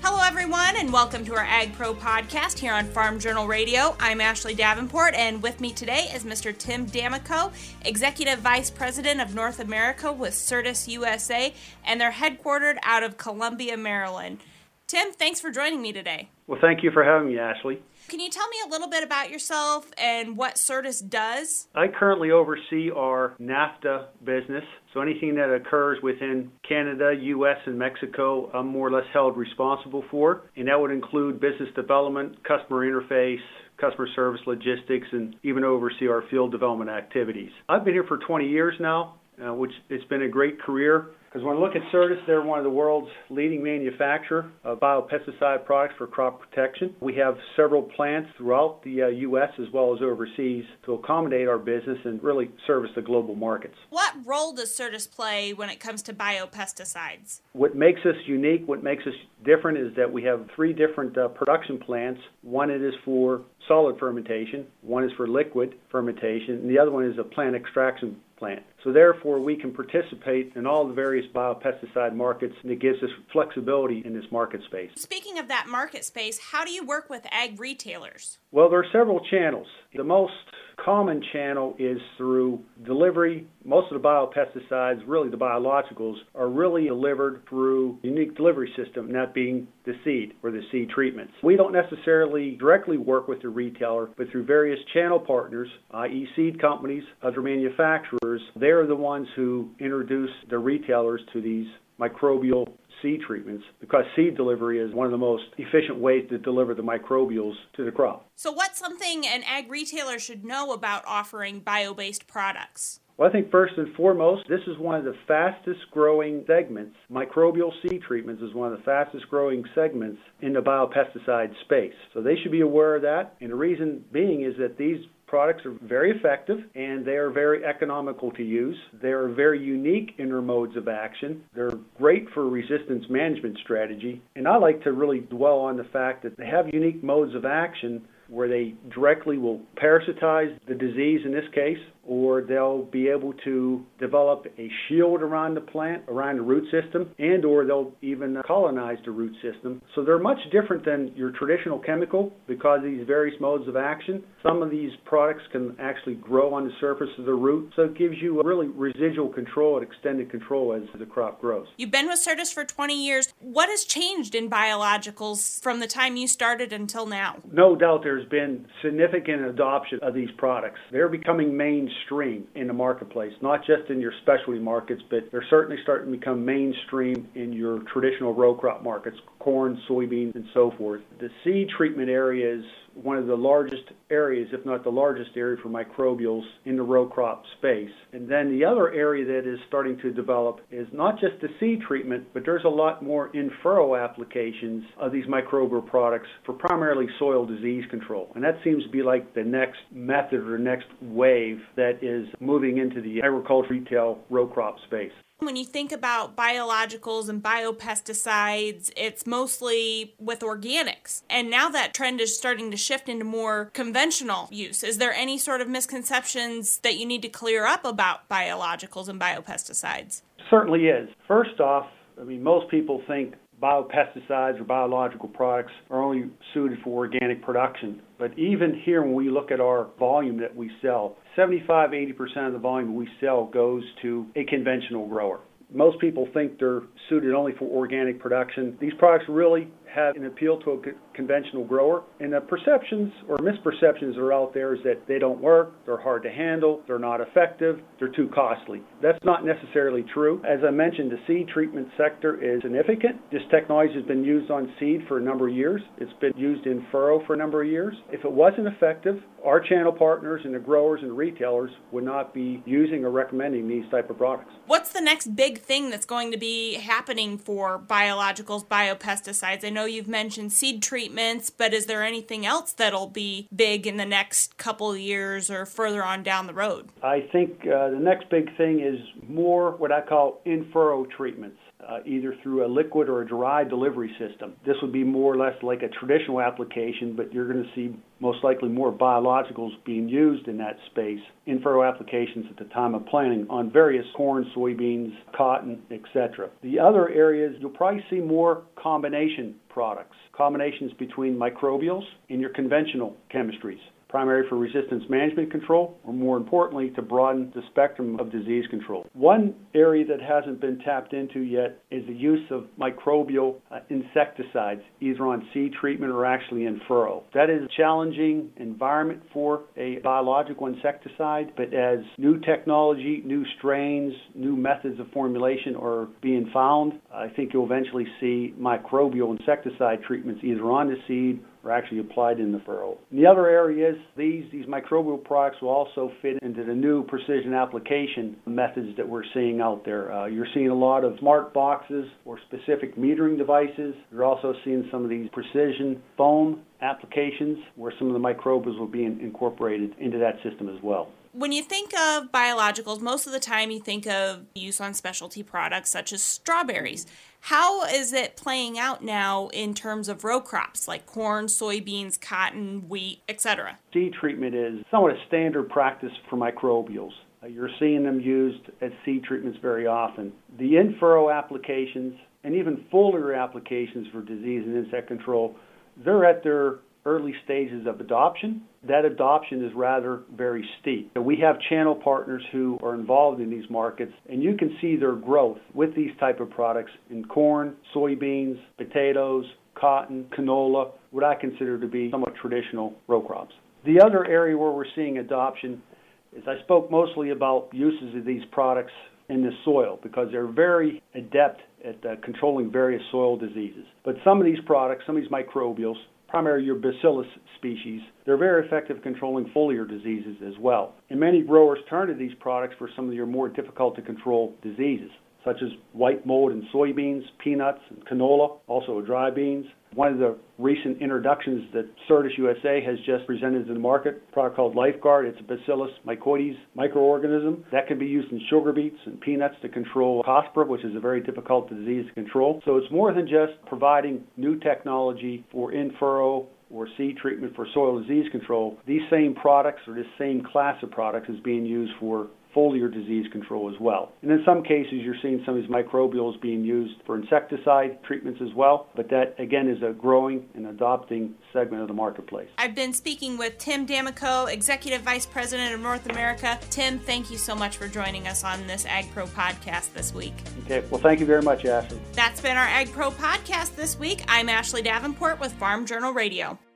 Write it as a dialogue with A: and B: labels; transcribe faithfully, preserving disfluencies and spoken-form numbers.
A: Hello, everyone, and welcome to our Ag Pro podcast here on Farm Journal Radio. I'm Ashley Davenport, and with me today is Mister Tim D'Amico, Executive Vice President of North America with Certus U S A, and they're headquartered out of Columbia, Maryland. Tim, thanks for joining me today.
B: Well, thank you for having me, Ashley.
A: Can you tell me a little bit about yourself and what Certus does?
B: I currently oversee our NAFTA business, so anything that occurs within Canada, U S, and Mexico, I'm more or less held responsible for, and that would include business development, customer interface, customer service, logistics, and even oversee our field development activities. I've been here for twenty years now, uh, which it's been a great career. Because when I look at Certus, they're one of the world's leading manufacturer of biopesticide products for crop protection. We have several plants throughout the uh, U S as well as overseas to accommodate our business and really service the global markets.
A: What role does Certus play when it comes to biopesticides?
B: What makes us unique, what makes us different is that we have three different uh, production plants. One it is for solid fermentation, one is for liquid fermentation, and the other one is a plant extraction plant. So therefore, we can participate in all the various biopesticide markets, and it gives us flexibility in this market space.
A: Speaking of that market space, how do you work with ag retailers?
B: Well, there are several channels. The most common channel is through delivery. Most of the biopesticides, really the biologicals, are really delivered through a unique delivery system, that being the seed or the seed treatments. We don't necessarily directly work with the retailer, but through various channel partners, that is seed companies, other manufacturers, they're the ones who introduce the retailers to these microbial seed treatments, because seed delivery is one of the most efficient ways to deliver the microbials to the crop.
A: So what's something an ag retailer should know about offering bio-based products?
B: Well, I think first and foremost, this is one of the fastest growing segments. Microbial seed treatments is one of the fastest growing segments in the biopesticide space. So they should be aware of that. And the reason being is that these products are very effective and they are very economical to use. They are very unique in their modes of action. They're great for resistance management strategy. And I like to really dwell on the fact that they have unique modes of action where they directly will parasitize the disease in this case, or they'll be able to develop a shield around the plant, around the root system, and or they'll even colonize the root system. So they're much different than your traditional chemical because of these various modes of action. Some of these products can actually grow on the surface of the root, so it gives you a really residual control and extended control as the crop grows.
A: You've been with Certus for twenty years. What has changed in biologicals from the time you started until now?
B: No doubt there's been significant adoption of these products. They're becoming mainstream in the marketplace, not just in your specialty markets, but they're certainly starting to become mainstream in your traditional row crop markets, corn, soybeans, and so forth. The seed treatment area is one of the largest areas, if not the largest area for microbials in the row crop space. And then the other area that is starting to develop is not just the seed treatment, but there's a lot more in-furrow applications of these microbial products for primarily soil disease control. And that seems to be like the next method or next wave that is moving into the agricultural retail row crop space.
A: When you think about biologicals and biopesticides, it's mostly with organics. And now that trend is starting to shift into more conventional use. Is there any sort of misconceptions that you need to clear up about biologicals and biopesticides?
B: Certainly is. First off, I mean, most people think biopesticides or biological products are only suited for organic production. But even here, when we look at our volume that we sell, seventy-five to eighty percent of the volume we sell goes to a conventional grower. Most people think they're suited only for organic production. These products really have an appeal to a conventional grower, and the perceptions or misperceptions that are out there is that they don't work, they're hard to handle, they're not effective, they're too costly. That's not necessarily true. As I mentioned, the seed treatment sector is significant. This technology has been used on seed for a number of years. It's been used in furrow for a number of years. If it wasn't effective, our channel partners and the growers and retailers would not be using or recommending these type of products.
A: What's the next big thing that's going to be happening for biologicals, biopesticides? I know you've mentioned seed treatments, but is there anything else that'll be big in the next couple of years or further on down the road?
B: I think uh, the next big thing is more what I call in-furrow treatments. uh, either through a liquid or a dry delivery system. This would be more or less like a traditional application, but you're going to see most likely more biologicals being used in that space in furrow applications at the time of planting on various corn, soybeans, cotton, et cetera. The other areas, you'll probably see more combination products, combinations between microbials and your conventional chemistries, primary for resistance management control, or more importantly, to broaden the spectrum of disease control. One area that hasn't been tapped into yet is the use of microbial uh, insecticides, either on seed treatment or actually in furrow. That is a challenging environment for a biological insecticide, but as new technology, new strains, new methods of formulation are being found, I think you'll eventually see microbial insecticide treatments either on the seed or actually applied in the furrow. In the other areas, these, these microbial products will also fit into the new precision application methods that we're seeing out there. Uh, you're seeing a lot of smart boxes or specific metering devices. You're also seeing some of these precision foam applications where some of the microbials will be in, incorporated into that system as well.
A: When you think of biologicals, most of the time you think of use on specialty products such as strawberries. How is it playing out now in terms of row crops like corn, soybeans, cotton, wheat, et cetera?
B: Seed treatment is somewhat a standard practice for microbials. Uh, you're seeing them used as seed treatments very often. The in-furrow applications and even foliar applications for disease and insect control, they're at their early stages of adoption. That adoption is rather very steep. So we have channel partners who are involved in these markets, and you can see their growth with these type of products in corn, soybeans, potatoes, cotton, canola, what I consider to be somewhat traditional row crops. The other area where we're seeing adoption is I spoke mostly about uses of these products in the soil because they're very adept at uh, controlling various soil diseases. But some of these products, some of these microbials, primarily your bacillus species, they're very effective at controlling foliar diseases as well. And many growers turn to these products for some of your more difficult to control diseases, such as white mold in soybeans, peanuts, and canola, also dry beans. One of the recent introductions that Certis U S A has just presented to the market, a product called LifeGuard. It's a Bacillus mycoides microorganism that can be used in sugar beets and peanuts to control Cospora, which is a very difficult disease to control. So it's more than just providing new technology for in-furrow or seed treatment for soil disease control. These same products or this same class of products is being used for foliar disease control as well. And in some cases, you're seeing some of these microbials being used for insecticide treatments as well, but that, again, is a growing and adopting segment of the marketplace.
A: I've been speaking with Tim D'Amico, Executive Vice President of North America. Tim, thank you so much for joining us on this AgPro podcast this week.
B: Okay, well, thank you very much, Ashley.
A: That's been our AgPro podcast this week. I'm Ashley Davenport with Farm Journal Radio.